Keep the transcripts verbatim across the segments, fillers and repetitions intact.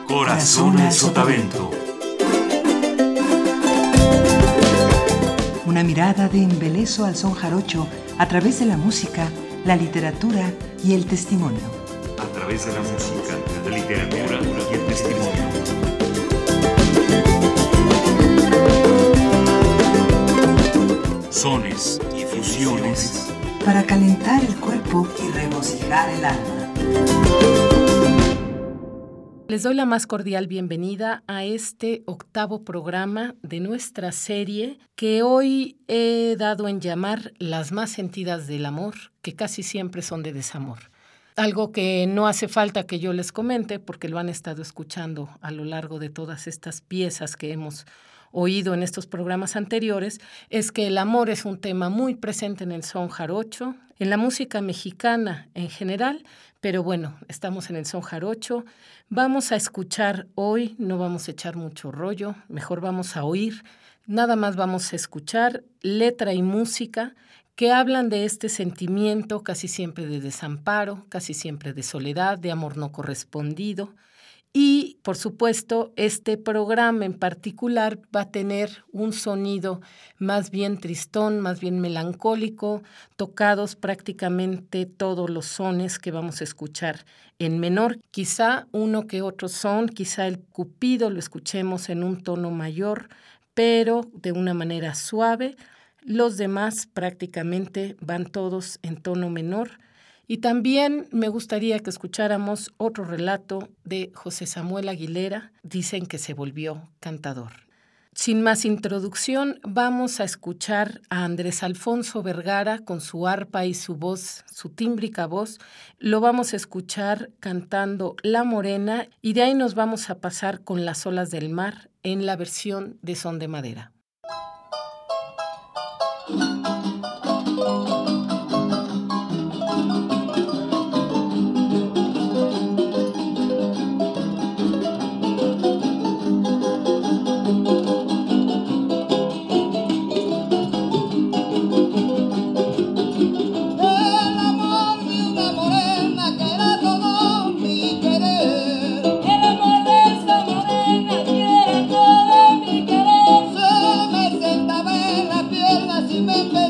Corazón al Sotavento. Una mirada de embeleso al son jarocho a través de la música, la literatura y el testimonio. A través de la música, la literatura y el testimonio. Sones y fusiones. Para calentar el cuerpo y regocijar el alma. Les doy la más cordial bienvenida a este octavo programa de nuestra serie que hoy he dado en llamar Las más sentidas del amor, que casi siempre son de desamor. Algo que no hace falta que yo les comente porque lo han estado escuchando a lo largo de todas estas piezas que hemos oído en estos programas anteriores, es que el amor es un tema muy presente en el son jarocho, en la música mexicana en general, pero bueno, estamos en el son jarocho. Vamos a escuchar hoy, no vamos a echar mucho rollo, mejor vamos a oír, nada más vamos a escuchar letra y música que hablan de este sentimiento casi siempre de desamparo, casi siempre de soledad, de amor no correspondido. Y, por supuesto, este programa en particular va a tener un sonido más bien tristón, más bien melancólico, tocados prácticamente todos los sones que vamos a escuchar en menor. Quizá uno que otro son, quizá el cupido lo escuchemos en un tono mayor, pero de una manera suave. Los demás prácticamente van todos en tono menor. Y también me gustaría que escucháramos otro relato de José Samuel Aguilera, Dicen que se volvió cantador. Sin más introducción, vamos a escuchar a Andrés Alfonso Vergara con su arpa y su voz, su tímbrica voz. Lo vamos a escuchar cantando La Morena y de ahí nos vamos a pasar con Las olas del mar en la versión de son de madera. Remember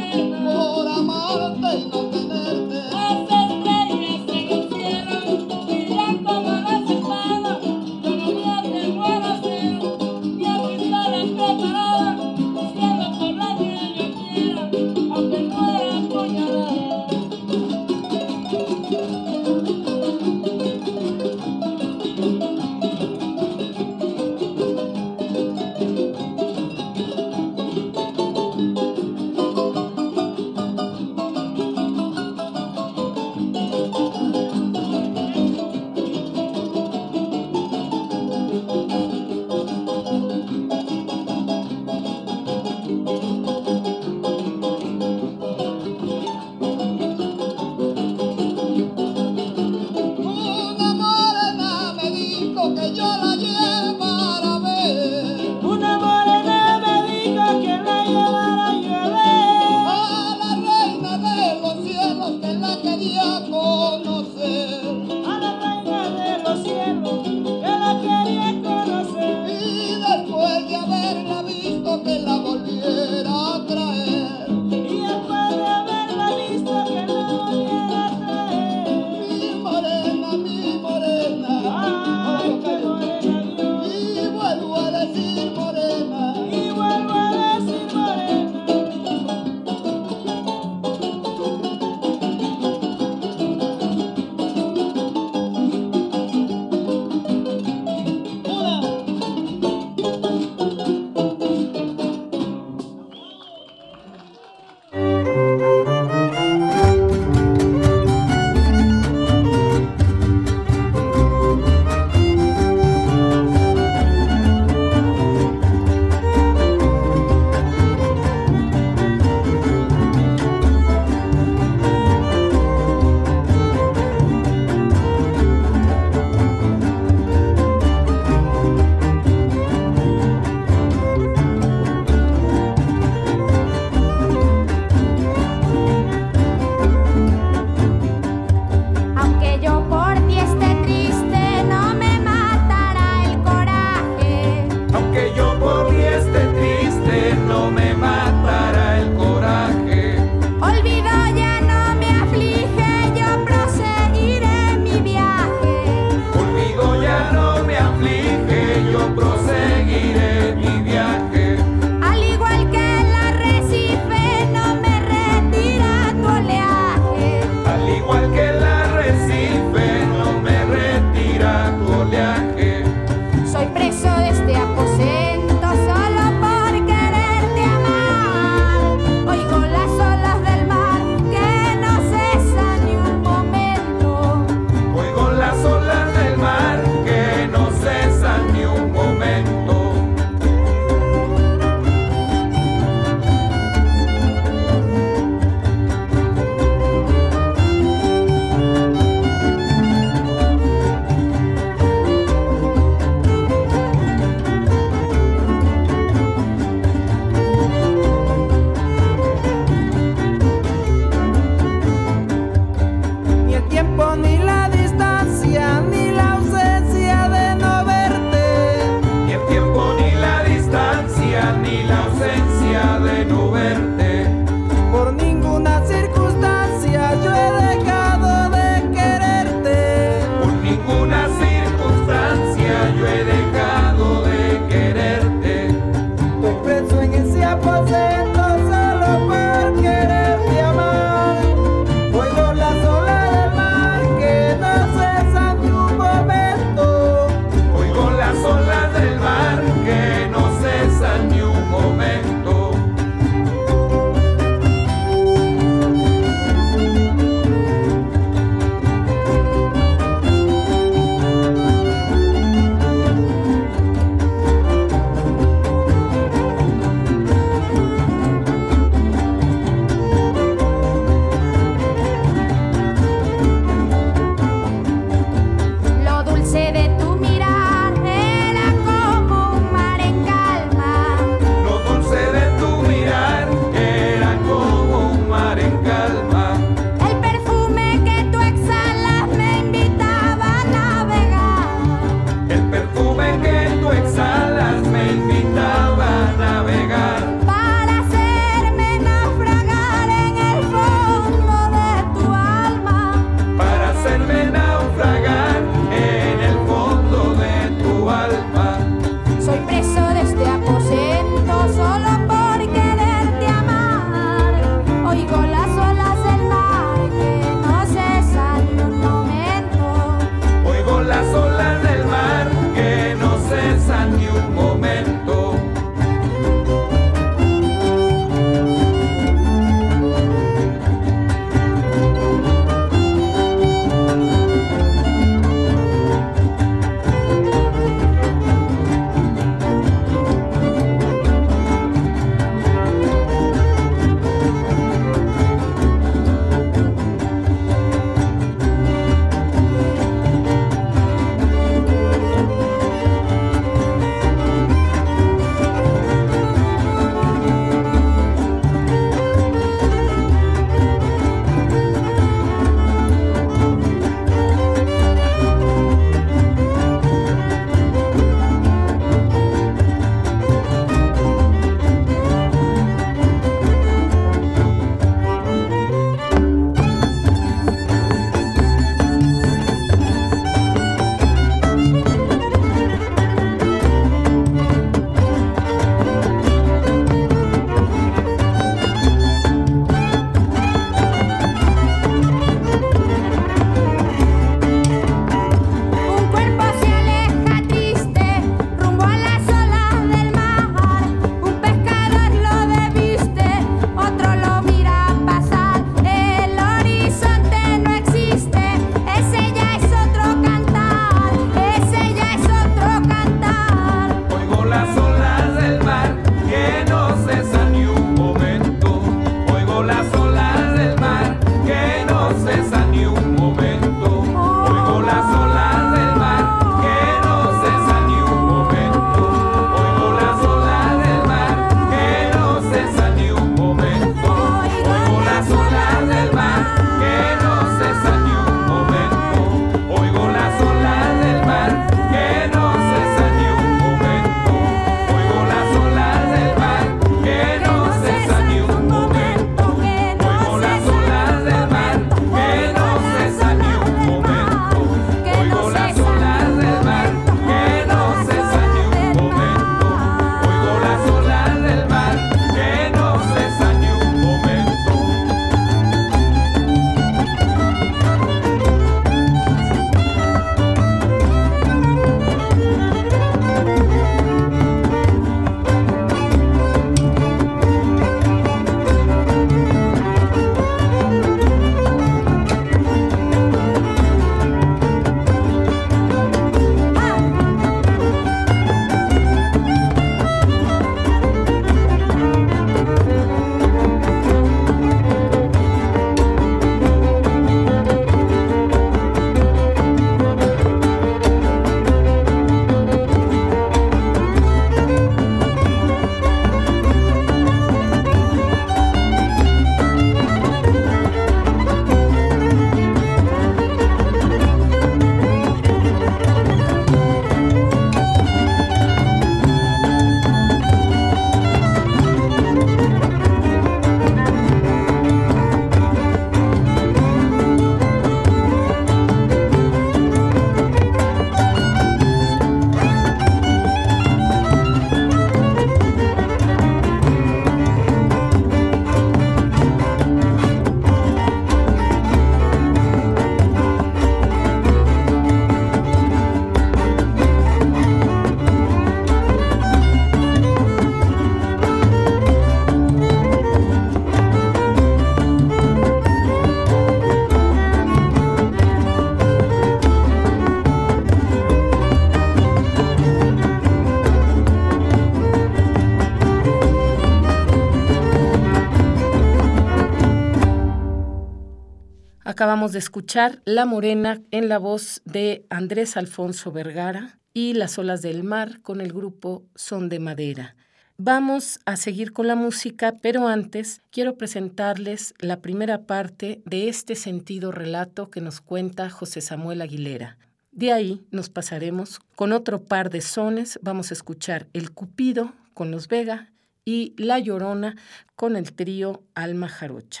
Acabamos de escuchar La Morena en la voz de Andrés Alfonso Vergara y Las Olas del Mar con el grupo Son de Madera. Vamos a seguir con la música, pero antes quiero presentarles la primera parte de este sentido relato que nos cuenta José Samuel Aguilera. De ahí nos pasaremos con otro par de sones. Vamos a escuchar El Cupido con los Vega y La Llorona con el trío Alma Jarocha.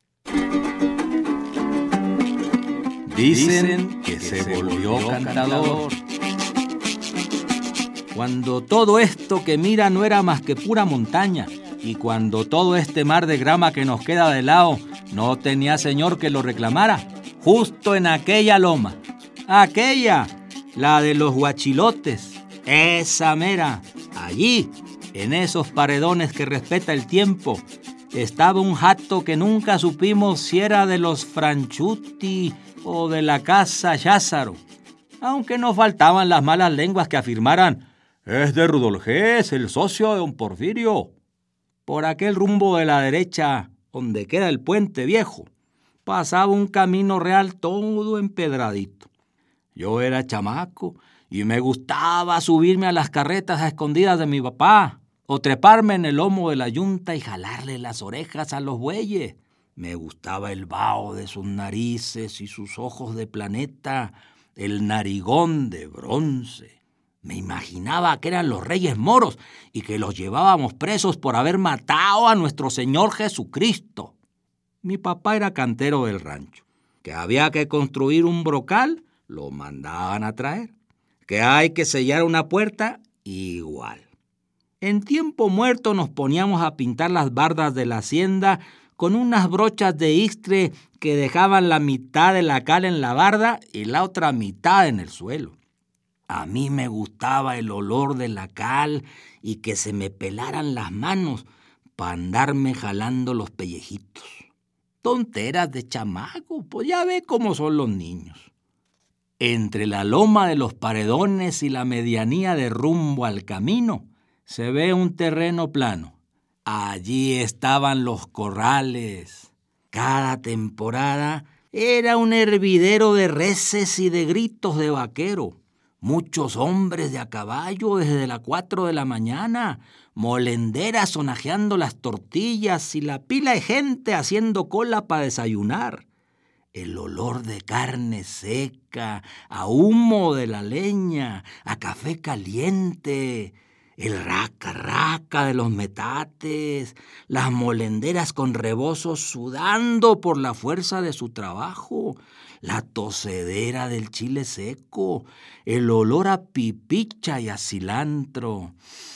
Dicen que se volvió cantador cuando todo esto que mira no era más que pura montaña, y cuando todo este mar de grama que nos queda de lado no tenía señor que lo reclamara, justo en aquella loma, aquella, la de los Huachilotes, esa mera, allí, en esos paredones que respeta el tiempo, estaba un jato que nunca supimos si era de los Franchuti o de la casa Yázaro, aunque nos faltaban las malas lenguas que afirmaran: es de Rudolgés, el socio de don Porfirio. Por aquel rumbo de la derecha, donde queda el puente viejo, pasaba un camino real todo empedradito. Yo era chamaco y me gustaba subirme a las carretas a escondidas de mi papá, o treparme en el lomo de la yunta y jalarle las orejas a los bueyes. Me gustaba el vaho de sus narices y sus ojos de planeta, el narigón de bronce. Me imaginaba que eran los reyes moros y que los llevábamos presos por haber matado a nuestro Señor Jesucristo. Mi papá era cantero del rancho. Que había que construir un brocal, lo mandaban a traer. Que hay que sellar una puerta, igual. En tiempo muerto nos poníamos a pintar las bardas de la hacienda con unas brochas de istre que dejaban la mitad de la cal en la barda y la otra mitad en el suelo. A mí me gustaba el olor de la cal y que se me pelaran las manos para andarme jalando los pellejitos. Tonteras de chamaco, pues ya ve cómo son los niños. Entre la loma de los paredones y la medianía de rumbo al camino se ve un terreno plano. Allí estaban los corrales. Cada temporada era un hervidero de reses y de gritos de vaquero. Muchos hombres de a caballo desde las cuatro de la mañana, molenderas sonajeando las tortillas y la pila de gente haciendo cola para desayunar. El olor de carne seca, a humo de la leña, a café caliente, el raca raca de los metates, las molenderas con rebozos sudando por la fuerza de su trabajo, la tosedera del chile seco, el olor a pipicha y a cilantro.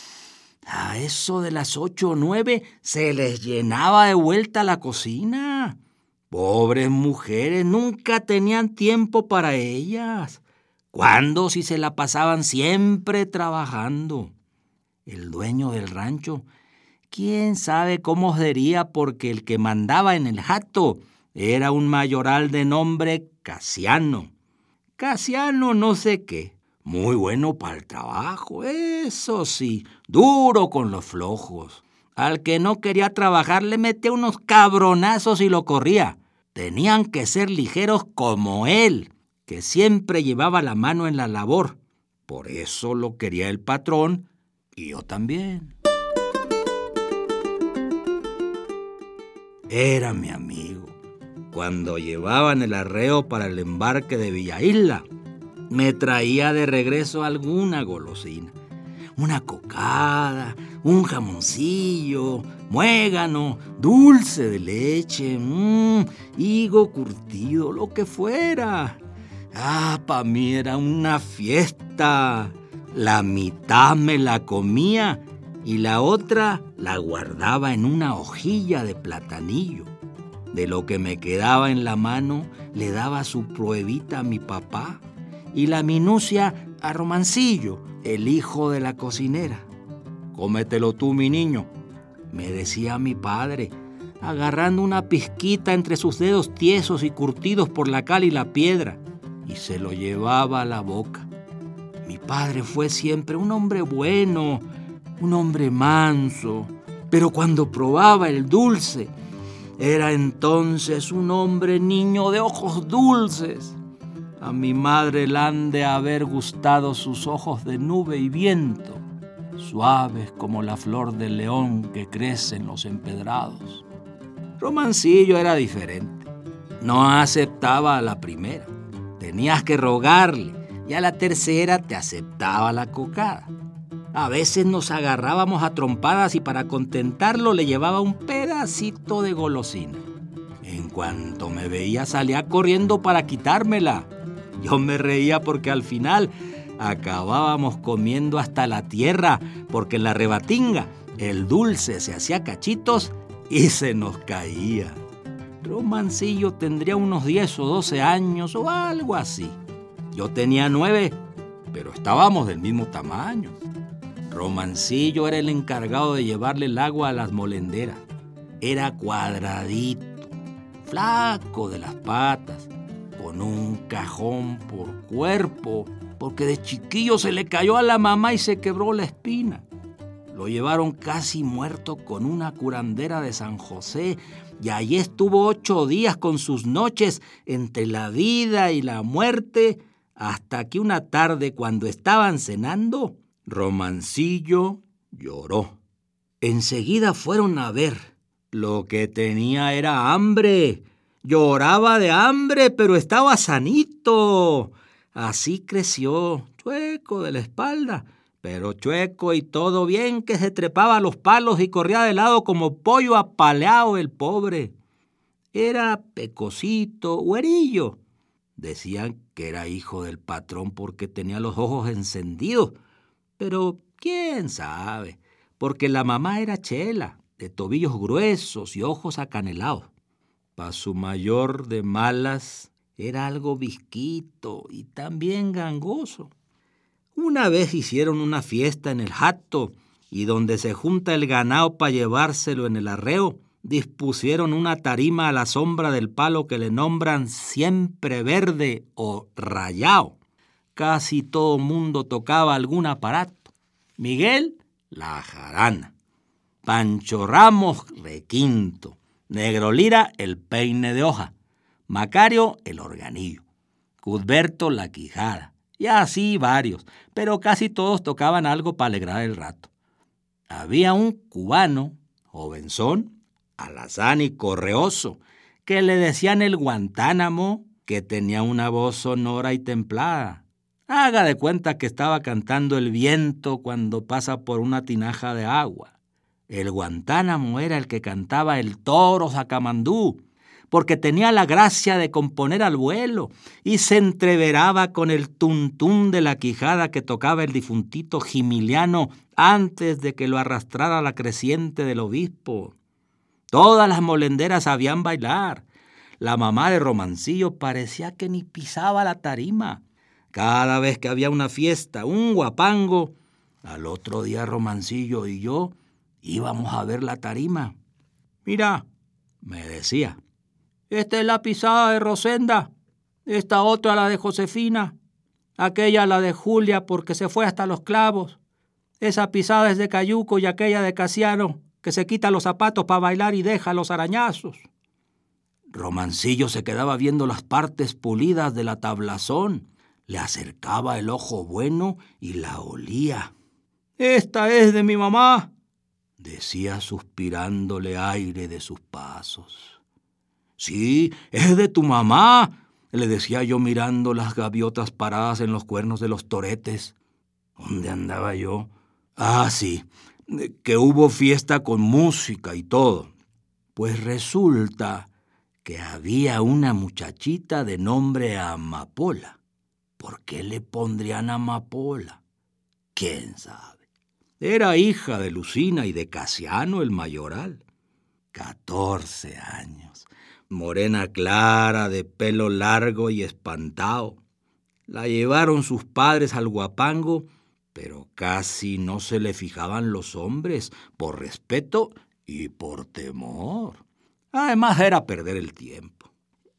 A eso de las ocho o nueve se les llenaba de vuelta la cocina. Pobres mujeres, nunca tenían tiempo para ellas. ¿Cuándo si se la pasaban siempre trabajando? El dueño del rancho, quién sabe cómo sería, porque el que mandaba en el jato era un mayoral de nombre Casiano. Casiano no sé qué, muy bueno para el trabajo, eso sí, duro con los flojos. Al que no quería trabajar le metía unos cabronazos y lo corría. Tenían que ser ligeros como él, que siempre llevaba la mano en la labor. Por eso lo quería el patrón y yo también. Era mi amigo. Cuando llevaban el arreo para el embarque de Villa Isla, me traía de regreso alguna golosina. Una cocada, un jamoncillo, muégano, dulce de leche, mmm, higo curtido, lo que fuera. Ah, para mí era una fiesta. La mitad me la comía y la otra la guardaba en una hojilla de platanillo. De lo que me quedaba en la mano le daba su pruebita a mi papá y la minucia a Romancillo, el hijo de la cocinera. Cómetelo tú, mi niño, me decía mi padre, agarrando una pizquita entre sus dedos tiesos y curtidos por la cal y la piedra, y se lo llevaba a la boca. Mi padre fue siempre un hombre bueno, un hombre manso, pero cuando probaba el dulce, Era entonces un hombre niño de ojos dulces. A mi madre le han de haber gustado sus ojos de nube y viento, suaves como la flor del león que crece en los empedrados. Romancillo era diferente. No aceptaba a la primera. Tenías que rogarle y a la tercera te aceptaba la cocada. A veces nos agarrábamos a trompadas y para contentarlo le llevaba un pedacito de golosina. En cuanto me veía salía corriendo para quitármela. Yo me reía porque al final acabábamos comiendo hasta la tierra, porque en la rebatinga el dulce se hacía cachitos y se nos caía. Romancillo tendría unos diez o doce años o algo así. Yo tenía nueve, pero estábamos del mismo tamaño. Romancillo era el encargado de llevarle el agua a las molenderas. Era cuadradito, flaco de las patas, con un cajón por cuerpo, porque de chiquillo se le cayó a la mamá y se quebró la espina. Lo llevaron casi muerto con una curandera de San José y allí estuvo ocho días con sus noches entre la vida y la muerte, hasta que una tarde, cuando estaban cenando, Romancillo lloró. Enseguida fueron a ver. Lo que tenía era hambre. Lloraba de hambre, pero estaba sanito. Así creció, chueco de la espalda, pero chueco y todo bien que se trepaba a los palos y corría de lado como pollo apaleado el pobre. Era pecosito, güerillo. Decían que era hijo del patrón porque tenía los ojos encendidos, pero quién sabe, porque la mamá era chela, de tobillos gruesos y ojos acanelados. Pa' su mayor de malas era algo visquito y también gangoso. Una vez hicieron una fiesta en el hato y donde se junta el ganado para llevárselo en el arreo, dispusieron una tarima a la sombra del palo que le nombran siempre verde o rayao. Casi todo mundo tocaba algún aparato. Miguel, la jarana. Pancho Ramos, requinto. Negro Lira, el peine de hoja. Macario, el organillo. Cusberto, la quijada. Y así varios, pero casi todos tocaban algo para alegrar el rato. Había un cubano, jovenzón, alazán y correoso, que le decían el Guantánamo, que tenía una voz sonora y templada. Haga de cuenta que estaba cantando el viento cuando pasa por una tinaja de agua. El Guantánamo era el que cantaba el toro sacamandú, porque tenía la gracia de componer al vuelo y se entreveraba con el tuntún de la quijada que tocaba el difuntito Jimiliano antes de que lo arrastrara la creciente del obispo. Todas las molenderas sabían bailar. La mamá de Romancillo parecía que ni pisaba la tarima. Cada vez que había una fiesta, un guapango, al otro día Romancillo y yo íbamos a ver la tarima. Mira, me decía, esta es la pisada de Rosenda, esta otra la de Josefina, aquella la de Julia porque se fue hasta los clavos, esa pisada es de Cayuco y aquella de Casiano, que se quita los zapatos para bailar y deja los arañazos. Romancillo se quedaba viendo las partes pulidas de la tablazón, le acercaba el ojo bueno y la olía. «Esta es de mi mamá», decía suspirándole aire de sus pasos. «Sí, es de tu mamá», le decía yo mirando las gaviotas paradas en los cuernos de los toretes. ¿Dónde andaba yo? Ah, sí, que hubo fiesta con música y todo. Pues resulta que había una muchachita de nombre Amapola. ¿Por qué le pondrían Amapola? ¿Quién sabe? Era hija de Lucina y de Casiano el mayoral. Catorce años. Morena clara, de pelo largo y espantado. La llevaron sus padres al guapango, pero casi no se le fijaban los hombres, por respeto y por temor. Además era perder el tiempo.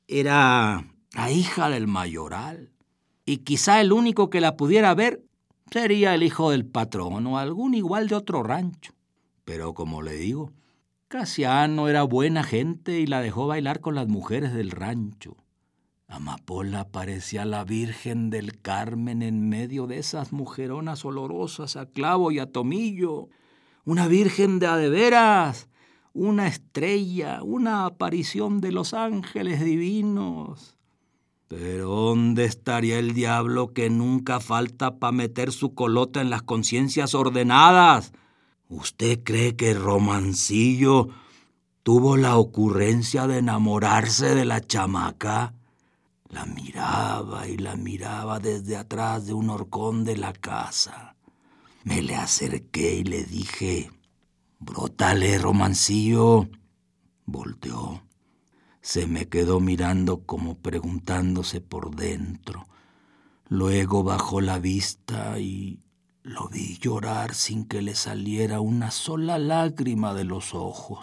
Era la hija del mayoral, y quizá el único que la pudiera ver sería el hijo del patrón o algún igual de otro rancho. Pero como le digo, Casiano era buena gente y la dejó bailar con las mujeres del rancho. Amapola parecía la Virgen del Carmen en medio de esas mujeronas olorosas a clavo y a tomillo. Una virgen de a de veras, una estrella, una aparición de los ángeles divinos. Pero ¿dónde estaría el diablo que nunca falta pa' meter su colota en las conciencias ordenadas? ¿Usted cree que Romancillo tuvo la ocurrencia de enamorarse de la chamaca? La miraba y la miraba desde atrás de un horcón de la casa. Me le acerqué y le dije, brótale, Romancillo. Volteó. Se me quedó mirando como preguntándose por dentro. Luego bajó la vista y lo vi llorar sin que le saliera una sola lágrima de los ojos.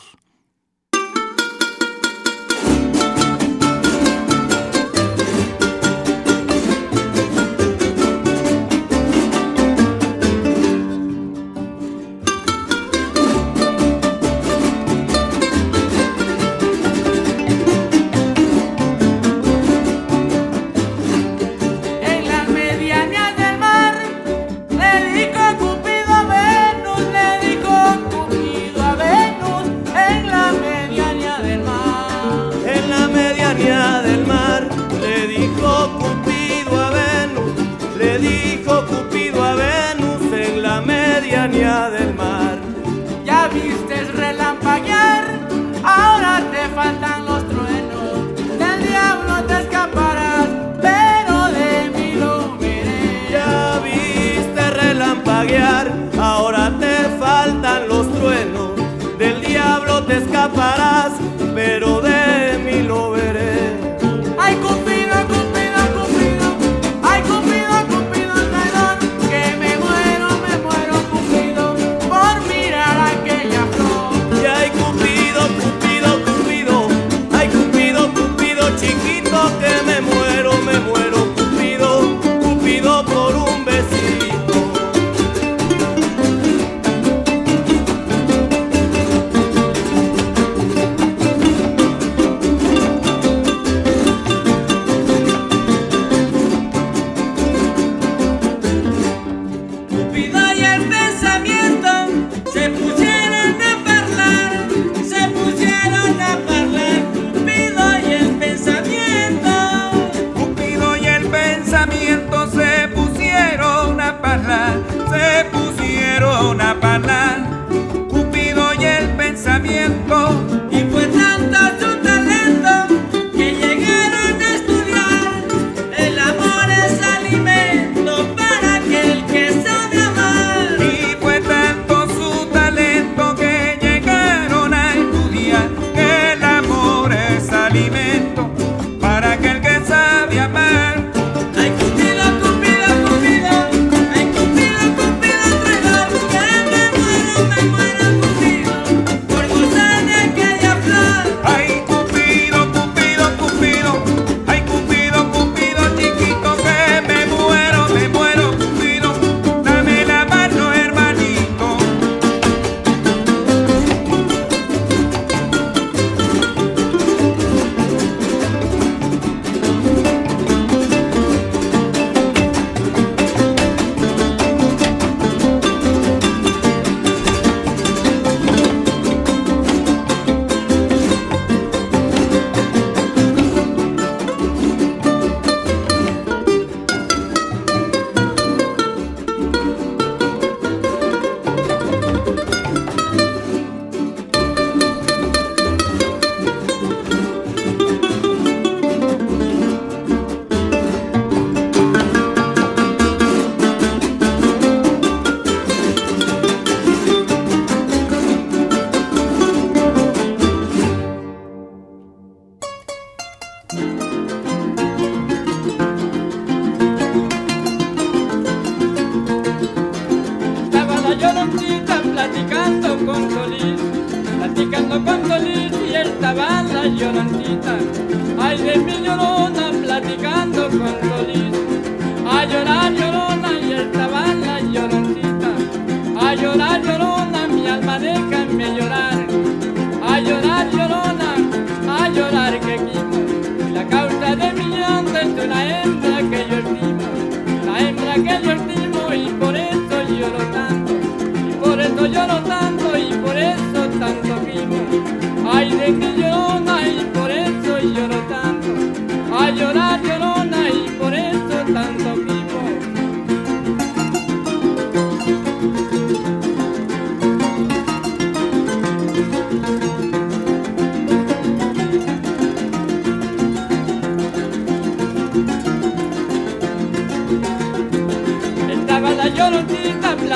Del mar. Ya viste relampaguear, ahora te faltan los truenos. Del diablo te escaparás, pero de mí lo veré. Ya viste relampaguear, ahora te faltan los truenos. Del diablo te escaparás, pero de mí lo veré. Ay, Cupido, Cupido, Cupido, ay, Cupido, Cupido, traidor, que me muero, me muero, Cupido, por mirar aquella flor. Y ay, Cupido, Cupido, Cupido, ay, Cupido, Cupido, chiquito, que me muero, me muero, Cupido, Cupido, por un besito. Cupido y el pensamiento, y fue tanto su talento que llegaron a estudiar. El amor es alimento para aquel que sabe amar. Y fue tanto su talento que llegaron a estudiar. Que el amor es alimento para aquel que sabe amar.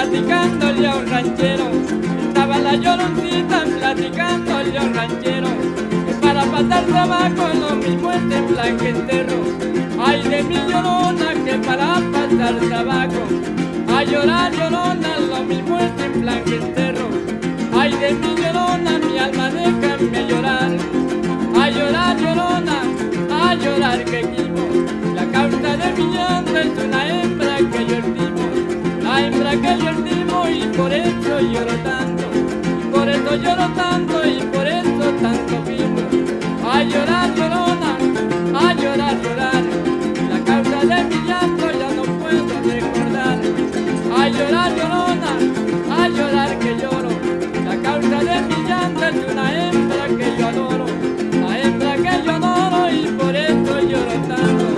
platicándole a un ranchero. Estaba la lloroncita platicándole a un ranchero, que para pasar trabajo lo mismo es en plan que enterro. Ay de mi llorona que para pasar trabajo, a llorar llorona lo mismo es en plan que enterro. Ay de mi llorona mi alma déjame llorar, a llorar llorona, a llorar que quimo. La causa de mi llanto es una hembra que yo estimo, la hembra que yo estimo y por eso lloro tanto, y por eso lloro tanto y por eso tanto vivo. A llorar llorona, a llorar llorar, la causa de mi llanto ya no puedo recordar. A llorar llorona, a llorar que lloro, la causa de mi llanto es una hembra que yo adoro, la hembra que yo adoro y por eso lloro tanto.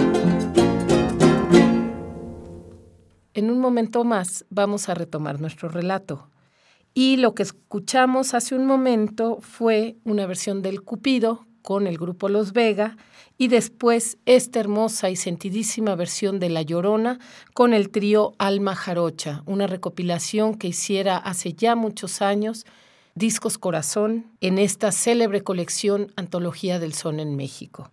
En un momento más vamos a retomar nuestro relato. Y lo que escuchamos hace un momento fue una versión del Cupido con el grupo Los Vega y después esta hermosa y sentidísima versión de La Llorona con el trío Alma Jarocha, una recopilación que hiciera hace ya muchos años Discos Corazón en esta célebre colección Antología del Son en México.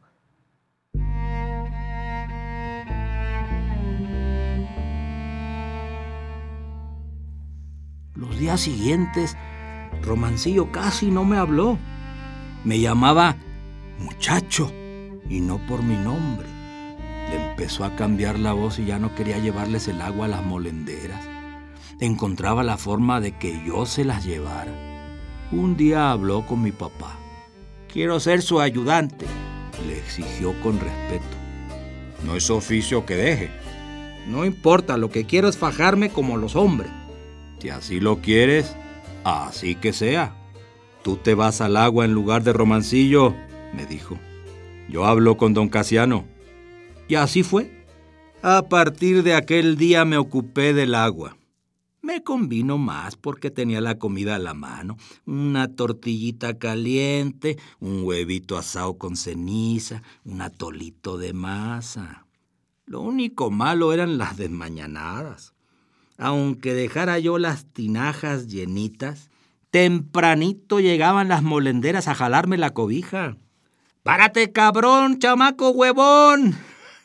Los días siguientes, Romancillo casi no me habló. Me llamaba muchacho y no por mi nombre. Le empezó a cambiar la voz y ya no quería llevarles el agua a las molenderas. Encontraba la forma de que yo se las llevara. Un día habló con mi papá. Quiero ser su ayudante, le exigió con respeto. No es oficio que deje. No importa, lo que quiero es fajarme como los hombres. Si así lo quieres, así que sea. Tú te vas al agua en lugar de Romancillo, me dijo. Yo hablo con don Casiano. Y así fue. A partir de aquel día me ocupé del agua. Me convino más porque tenía la comida a la mano. Una tortillita caliente, un huevito asado con ceniza, un atolito de masa. Lo único malo eran las desmañanadas. Aunque dejara yo las tinajas llenitas, tempranito llegaban las molenderas a jalarme la cobija. ¡Párate, cabrón, chamaco huevón!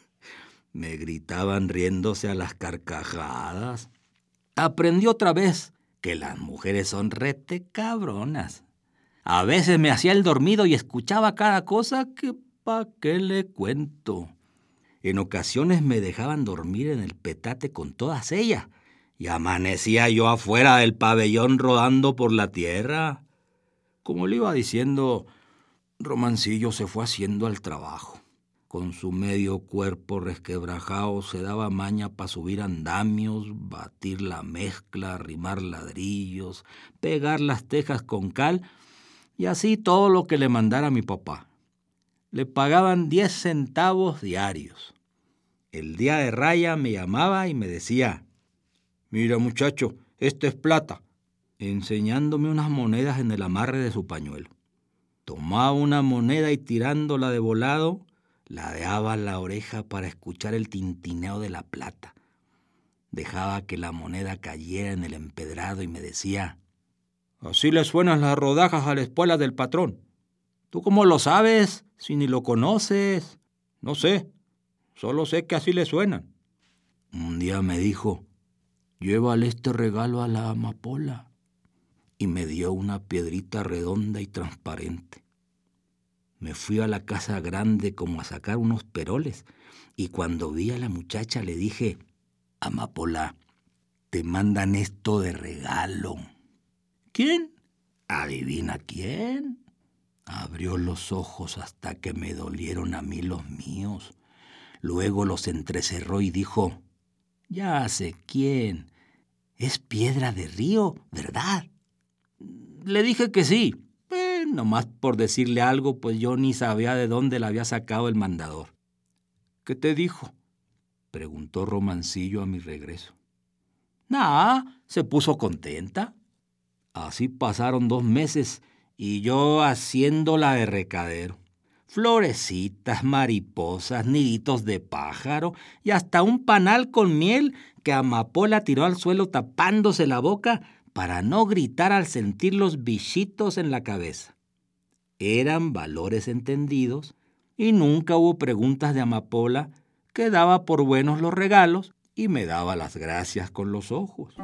Me gritaban riéndose a las carcajadas. Aprendí otra vez que las mujeres son rete cabronas. A veces me hacía el dormido y escuchaba cada cosa que pa' qué le cuento. En ocasiones me dejaban dormir en el petate con todas ellas. Y amanecía yo afuera del pabellón rodando por la tierra. Como le iba diciendo, Romancillo se fue haciendo al trabajo. Con su medio cuerpo resquebrajado se daba maña para subir andamios, batir la mezcla, arrimar ladrillos, pegar las tejas con cal y así todo lo que le mandara mi papá. Le pagaban diez centavos diarios. El día de raya me llamaba y me decía: «Mira, muchacho, esta es plata», enseñándome unas monedas en el amarre de su pañuelo. Tomaba una moneda y tirándola de volado, ladeaba la oreja para escuchar el tintineo de la plata. Dejaba que la moneda cayera en el empedrado y me decía: «Así le suenan las rodajas a la espuela del patrón. ¿Tú cómo lo sabes, si ni lo conoces?» «No sé, solo sé que así le suenan». Un día me dijo: «Llévale este regalo a la amapola», y me dio una piedrita redonda y transparente. Me fui a la casa grande como a sacar unos peroles, y cuando vi a la muchacha le dije: «Amapola, te mandan esto de regalo». «¿Quién?» «Adivina quién». Abrió los ojos hasta que me dolieron a mí los míos. Luego los entrecerró y dijo: «Ya sé quién. Es Piedra de Río, ¿verdad?». Le dije que sí, eh, nomás por decirle algo, pues yo ni sabía de dónde la había sacado el mandador. «¿Qué te dijo?», preguntó Romancillo a mi regreso. «Nah, se puso contenta». Así pasaron dos meses y yo haciéndola de recadero. Florecitas, mariposas, niditos de pájaro y hasta un panal con miel que Amapola tiró al suelo tapándose la boca para no gritar al sentir los bichitos en la cabeza. Eran valores entendidos y nunca hubo preguntas de Amapola, que daba por buenos los regalos y me daba las gracias con los ojos.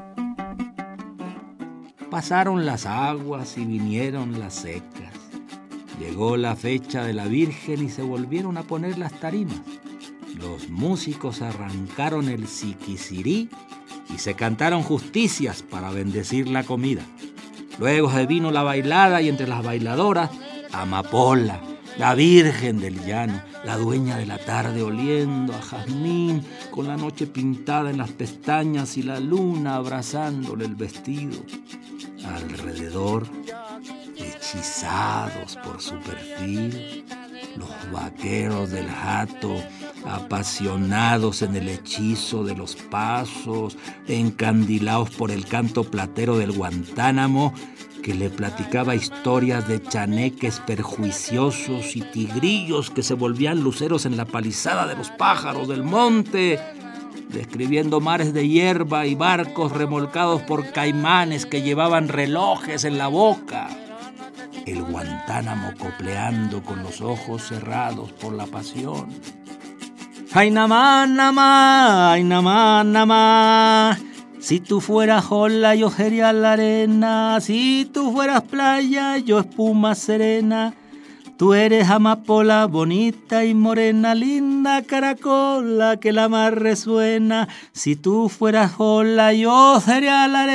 Pasaron las aguas y vinieron las secas. Llegó la fecha de la Virgen y se volvieron a poner las tarimas. Los músicos arrancaron el siquicirí y se cantaron justicias para bendecir la comida. Luego se vino la bailada y entre las bailadoras, Amapola, la Virgen del Llano, la dueña de la tarde oliendo a jazmín, con la noche pintada en las pestañas y la luna abrazándole el vestido. Alrededor, hechizados por su perfil, los vaqueros del Hato, apasionados en el hechizo de los pasos, encandilados por el canto platero del Guantánamo, que le platicaba historias de chaneques perjuiciosos y tigrillos que se volvían luceros en la palizada de los pájaros del monte, describiendo mares de hierba y barcos remolcados por caimanes que llevaban relojes en la boca. El Guantánamo copleando con los ojos cerrados por la pasión. Ay, namá, namá, ay, namá, namá. Si tú fueras ola, yo sería la arena. Si tú fueras playa, yo espuma serena. Tú eres amapola, bonita y morena, linda caracola que la mar resuena. Si tú fueras ola, yo sería la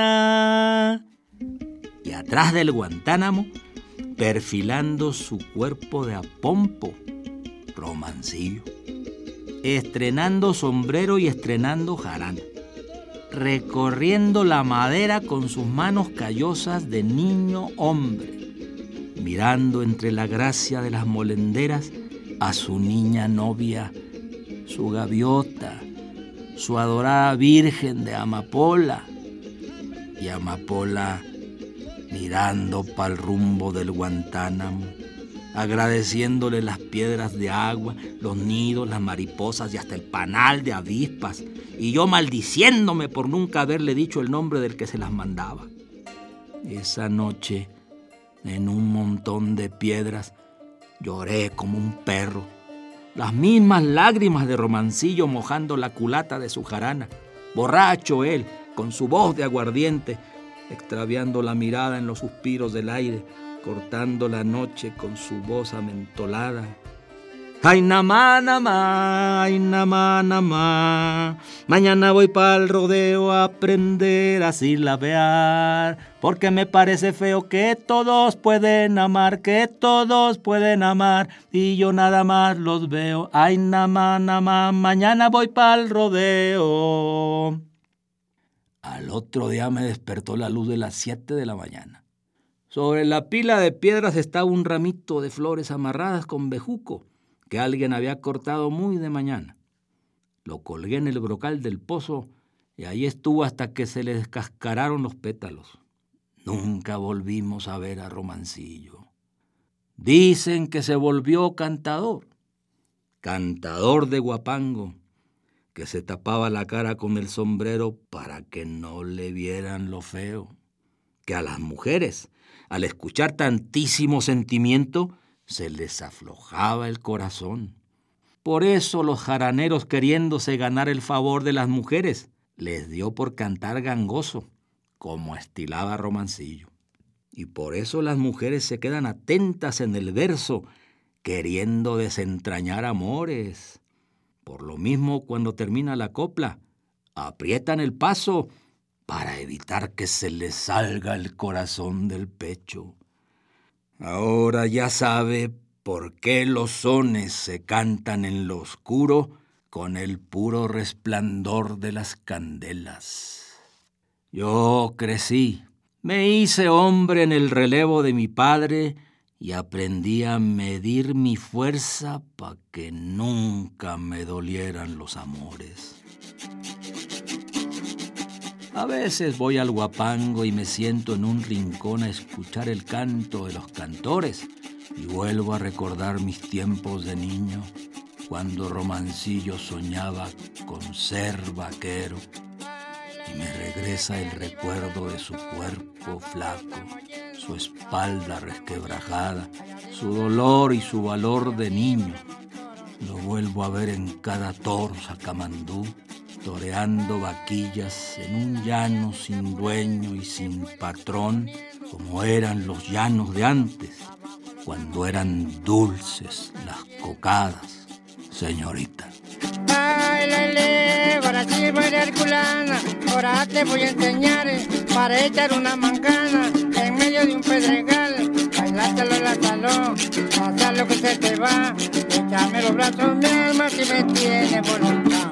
arena. Y atrás del Guantánamo, perfilando su cuerpo de apompo, Romancillo, estrenando sombrero y estrenando jarana, recorriendo la madera con sus manos callosas de niño hombre, mirando entre la gracia de las molenderas a su niña novia, su gaviota, su adorada Virgen de Amapola, y Amapola mirando pa'l rumbo del Guantánamo, agradeciéndole las piedras de agua, los nidos, las mariposas y hasta el panal de avispas, y yo maldiciéndome por nunca haberle dicho el nombre del que se las mandaba. Esa noche, en un montón de piedras, lloré como un perro, las mismas lágrimas de Romancillo mojando la culata de su jarana, borracho él, con su voz de aguardiente, extraviando la mirada en los suspiros del aire, cortando la noche con su voz amentolada. Ay, namá, namá, ay, namá, namá. Mañana voy pa'l rodeo a aprender a silabear, porque me parece feo que todos pueden amar, que todos pueden amar, y yo nada más los veo. Ay, namá, namá, mañana voy pa'l rodeo. Al otro día me despertó la luz de las siete de la mañana. Sobre la pila de piedras estaba un ramito de flores amarradas con bejuco que alguien había cortado muy de mañana. Lo colgué en el brocal del pozo y ahí estuvo hasta que se le descascararon los pétalos. Nunca volvimos a ver a Romancillo. Dicen que se volvió cantador, cantador de guapango, que se tapaba la cara con el sombrero para que no le vieran lo feo, que a las mujeres, al escuchar tantísimo sentimiento, se les aflojaba el corazón. Por eso los jaraneros, queriéndose ganar el favor de las mujeres, les dio por cantar gangoso, como estilaba Romancillo. Y por eso las mujeres se quedan atentas en el verso, queriendo desentrañar amores. Por lo mismo, cuando termina la copla, aprietan el paso para evitar que se les salga el corazón del pecho. Ahora ya sabe por qué los sones se cantan en lo oscuro con el puro resplandor de las candelas. Yo crecí, me hice hombre en el relevo de mi padre y aprendí a medir mi fuerza para que nunca me dolieran los amores. A veces voy al guapango y me siento en un rincón a escuchar el canto de los cantores y vuelvo a recordar mis tiempos de niño. cuando Romancillo soñaba con ser vaquero, y me regresa el recuerdo de su cuerpo flaco, su espalda resquebrajada, su dolor y su valor de niño. Lo vuelvo a ver en cada toro sacamandú, toreando vaquillas en un llano sin dueño y sin patrón, como eran los llanos de antes, cuando eran dulces las cocadas, señorita. Báilale, ahora sí voy a Herculana, ahora te voy a enseñar para echar una mancana en medio de un pedregal. Bailátelo, látalo, pasa lo que se te va, échame los brazos, mi alma, si me tiene voluntad.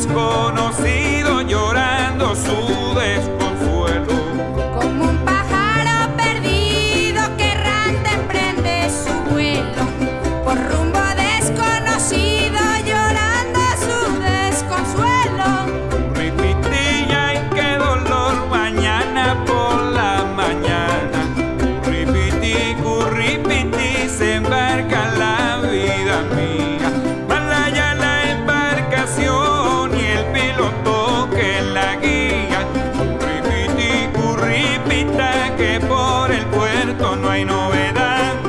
desconocido llorando su desconsuelo. Como un pájaro perdido que errante emprende su vuelo por rumbo desconocido llorando su desconsuelo. Curripitilla y qué dolor mañana por la mañana. Curripiti, curripiti se embarca la vida mía. Malaya la embarcación y el piloto que la guía. Curripiti, curripita que por el puerto no hay novedad.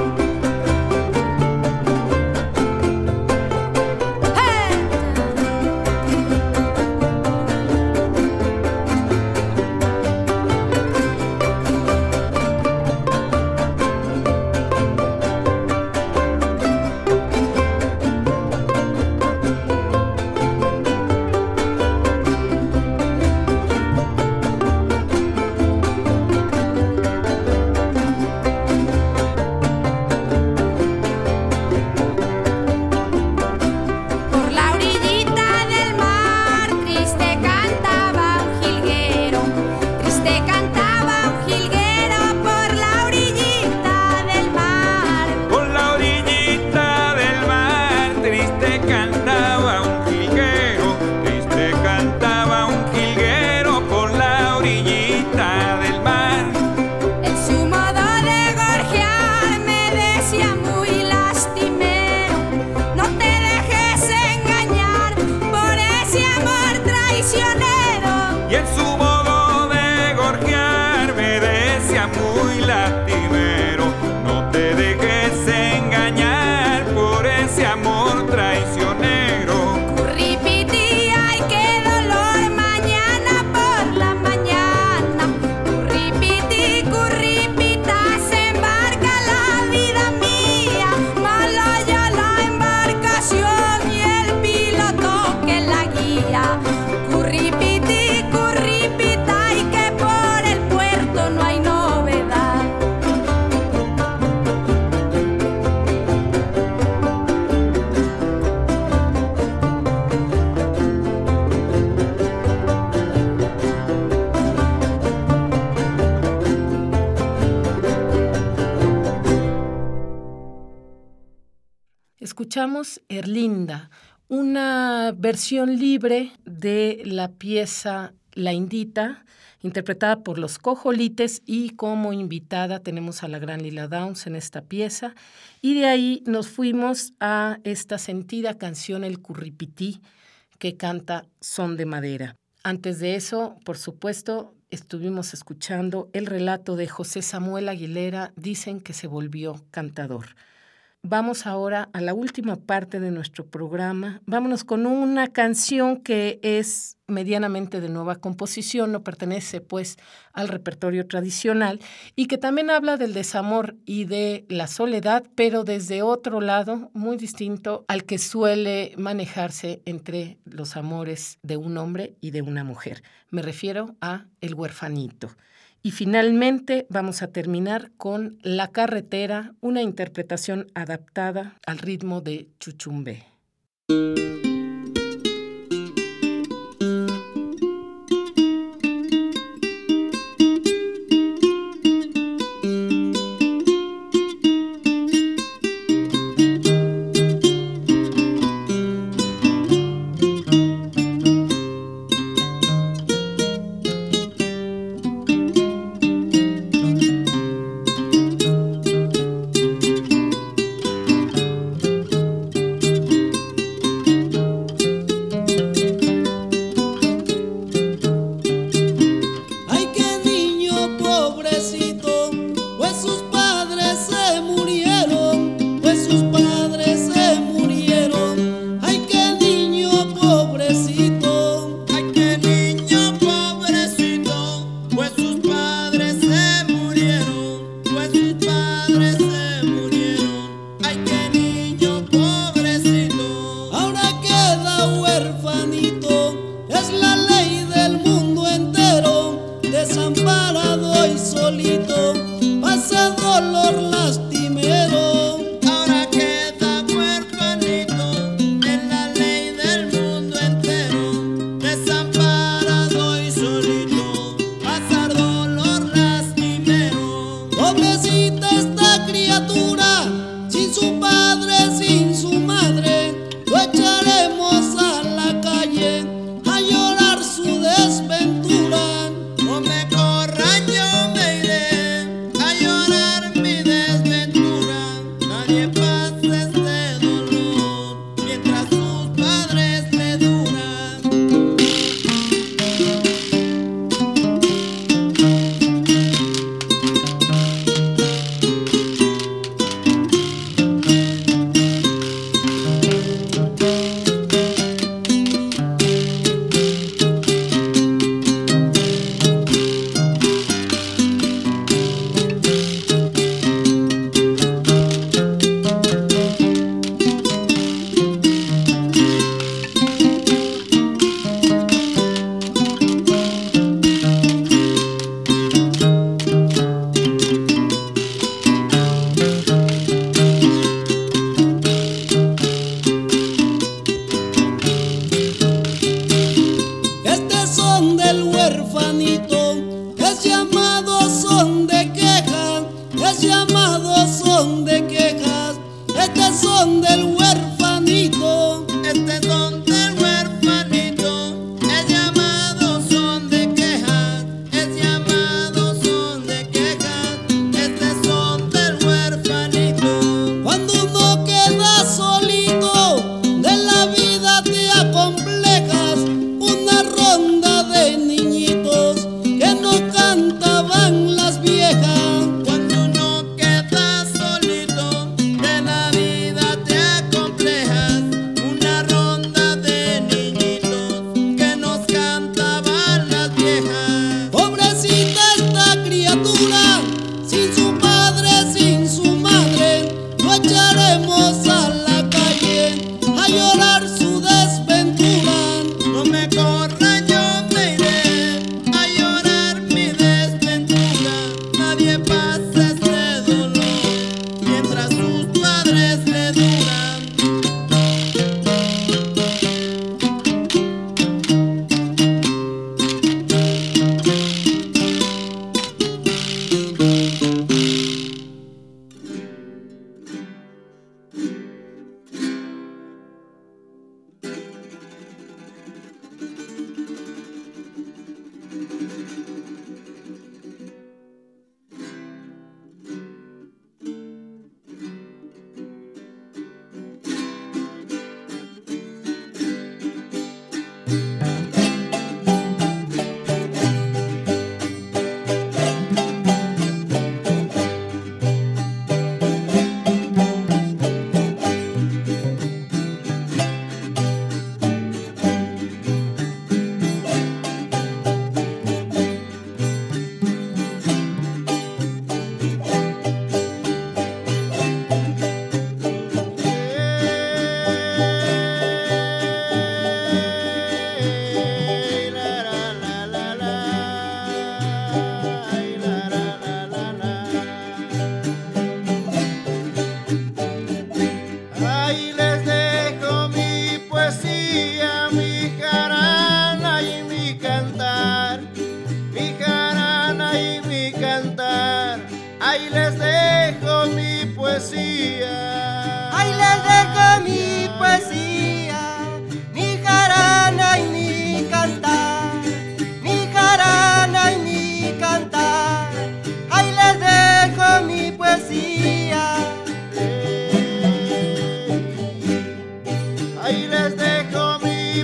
Por la orillita del mar triste cantaba un jilguero, triste cantaba un jilguero por la orillita del mar. Por la orillita del mar triste cantaba un jilguero, triste cantaba un jilguero por la orillita del mar. En su modo de gorjear me decía muy lastimero, no te dejes engañar por ese amor traicionero. Y en su modo de gorjear me decía muy lastimero, no te dejes engañar por ese amor traicionero. Curripiti, ay qué dolor mañana por la mañana. Curripiti, curripita se embarca la vida mía. Malaya la embarcación y el piloto que la guía. Curripiti, curripita y que por el puerto no hay novedad. Escuchamos Erlinda, una versión libre de la pieza La Indita, interpretada por los Cojolites, y como invitada tenemos a la gran Lila Downs en esta pieza. Y de ahí nos fuimos a esta sentida canción El Curripití, que canta Son de Madera. Antes de eso, por supuesto, estuvimos escuchando el relato de José Samuel Aguilera, Dicen que se volvió cantador. Vamos ahora a la última parte de nuestro programa. Vámonos con una canción que es medianamente de nueva composición, no pertenece pues al repertorio tradicional y que también habla del desamor y de la soledad, pero desde otro lado muy distinto al que suele manejarse entre los amores de un hombre y de una mujer. Me refiero a El Huerfanito. Y finalmente vamos a terminar con La Carretera, una interpretación adaptada al ritmo de Chuchumbé.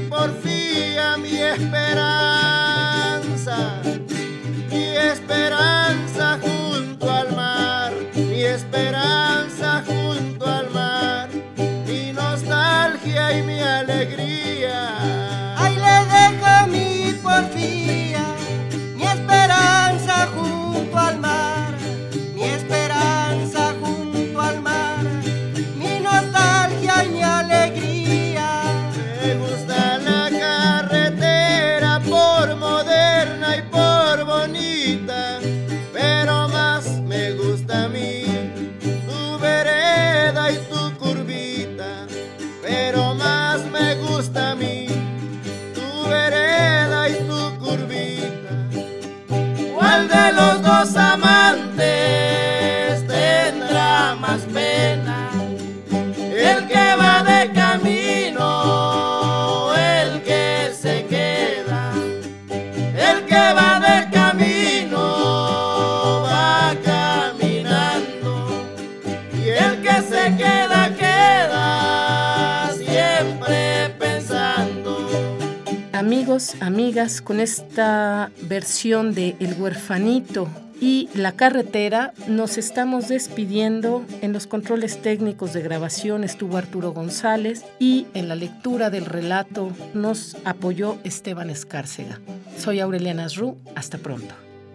porfía, mi esperanza, mi esperanza junto al mar, mi esperanza junto al mar, mi nostalgia y mi alegría. Ahí le dejo mi porfía, mi esperanza junto al mar, mi esperanza junto al mar, mi nostalgia y mi alegría. Me gusta la carretera por moderna y por bonita, pero más me gusta a mí tu vereda y tu curvita, pero más me gusta a mí tu vereda y tu curvita. ¿Cuál de los dos amantes tendrá más pena? El que va de camino, el que se queda. El que va de camino va caminando, y el que se queda, queda siempre pensando. Amigos, amigas, con esta versión de El Huerfanito y La Carretera nos estamos despidiendo. En los controles técnicos de grabación estuvo Arturo González y en la lectura del relato nos apoyó Esteban Escárcega. Soy Aureliana Asrú, hasta pronto.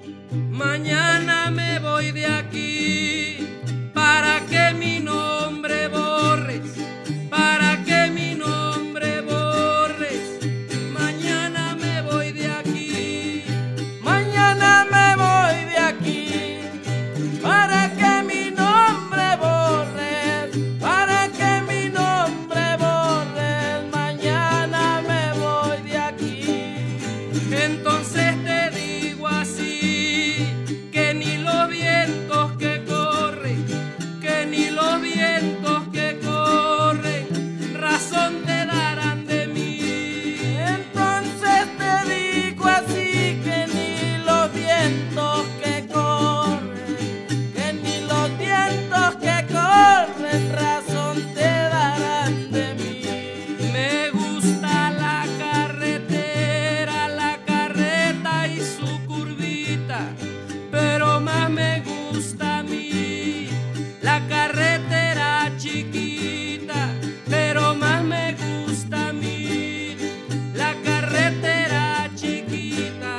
Mañana me voy de aquí para que mi nombre borres, para que mi nombre borres. Mañana me voy de aquí, mañana me voy de aquí, para que mi nombre borres, para que mi nombre borres. Mañana me voy de aquí. Entonces te digo así, que ni los vientos que corren, que ni los vientos que corren, razón te darán de mí. Entonces te digo así, que ni los vientos que corren, que ni los vientos que corren, razón te darán de mí. Me gusta la carretera, la carreta y su curvita, pero más me gusta a mí la carretera chiquita, pero más me gusta a mí la carretera chiquita.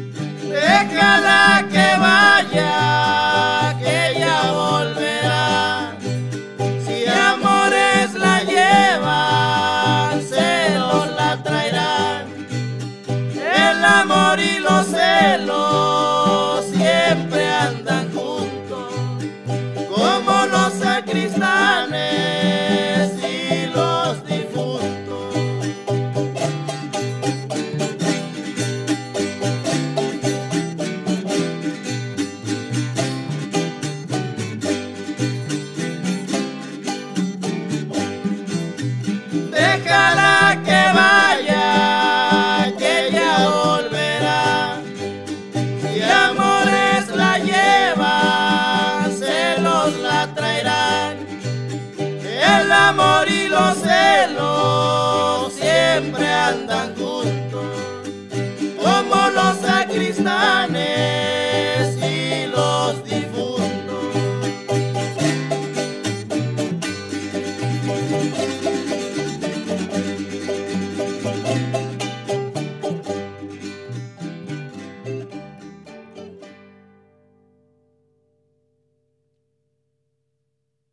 Déjala que vaya, que ella volverá. Si amores la llevan, celos la traerán. El amor y los celos siempre andan juntos, como los sacristanes y los difuntos. Déjala que vaya, que ella volverá. Si amores la llevan, celos la traerán. El amor y los celos siempre andan juntos, como los sacristanes